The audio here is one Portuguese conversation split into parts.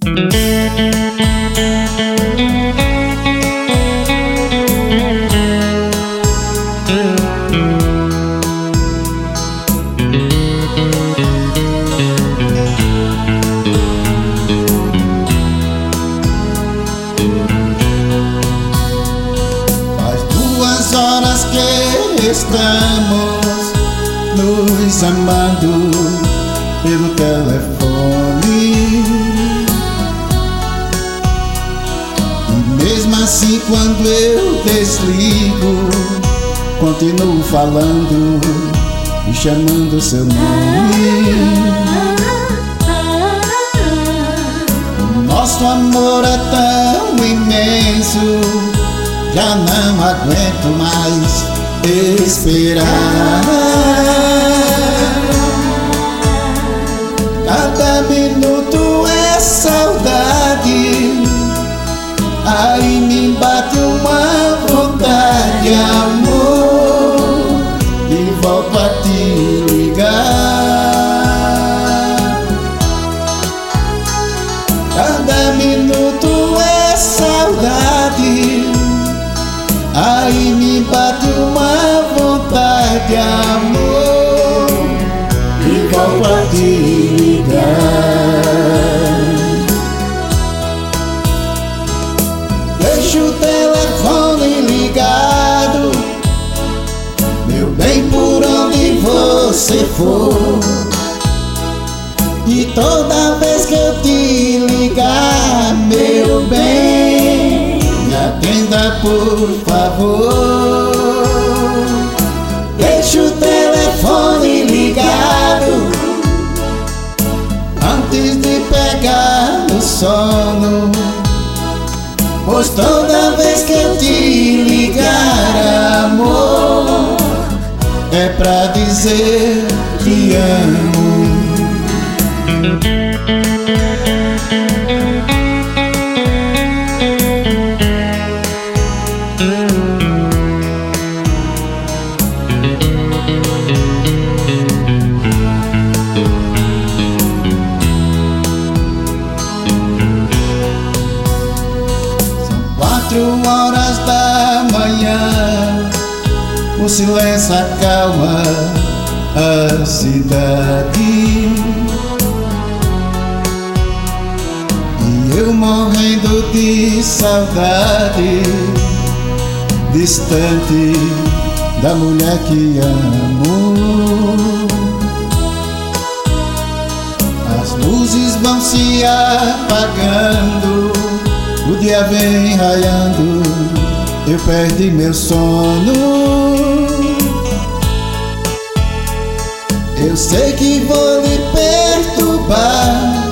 Faz 2 horas que estamos nos amando pelo telefone, e mesmo assim quando eu desligo, continuo falando e chamando seu nome. Nosso amor é tão imenso, já não aguento mais esperar. Cada minuto é saudade, aí me bate uma vontade, amor, e volto a te ligar. Cada minuto é saudade, aí me bate uma vontade, amor, e volto a te ligar. Deixa o telefone ligado, meu bem, por onde você for, e toda vez que eu te ligar, meu bem, me atenda por favor. Deixa o telefone ligado antes de pegar no sono, pois toda vez que eu te ligar, amor, é pra dizer que amo. São 4h da manhã, o silêncio acalma a cidade, e eu morrendo de saudade, distante da mulher que amo. As luzes vão se apagando, o dia vem raiando, eu perdi meu sono. Eu sei que vou lhe perturbar,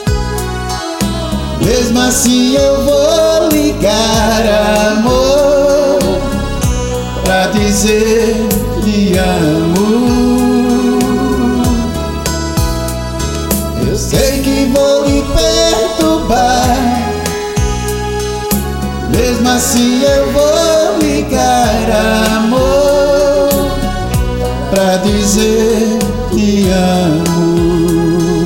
mesmo assim eu vou ligar, amor, pra dizer que amo. Eu sei que vou lhe perturbar, mesmo assim eu vou ligar, amor, pra dizer que amo.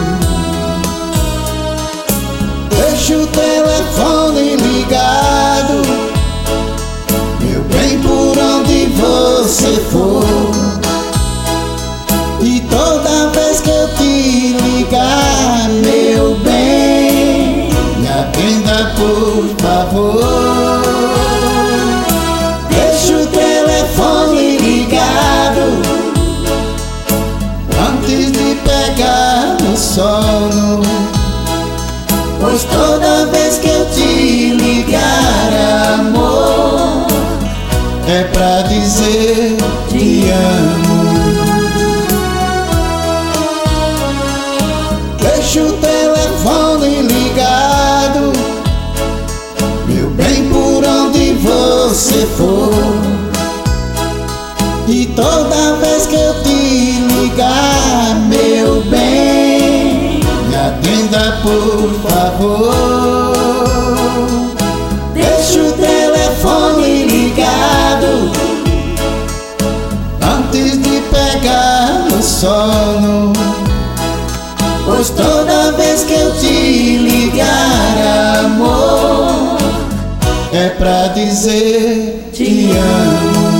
Deixa o telefone ligado, meu bem, por onde você for, e toda vez que eu te ligar, meu bem, me atenda por favor. Deixa o telefone ligado antes de pegar no sono, pois toda vez que eu te ligar, amor, é pra dizer que amo. Deixa o telefone ligado, meu bem, por onde você for, e toda vez que eu te ligar, meu bem, me atenda por favor. Deixa o telefone ligado antes de pegar no sono, pois toda vez que eu te ligar, é pra dizer te amo.